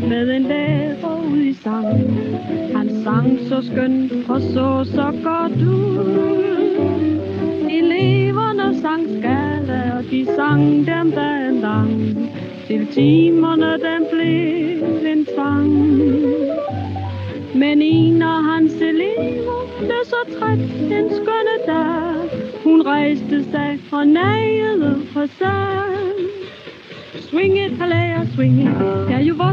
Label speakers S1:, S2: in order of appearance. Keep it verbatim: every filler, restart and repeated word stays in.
S1: med en lærer ud i sang. Han sang så skønt og så så godt ud. Eleverne sang skala, og de sang dem dagen lang, til timerne den blev en tvang. Men en af hans elever blev så træt en skønne dag. Hun rejste sig og nagede og sang: Swing it, halleluja, swing it, det er jo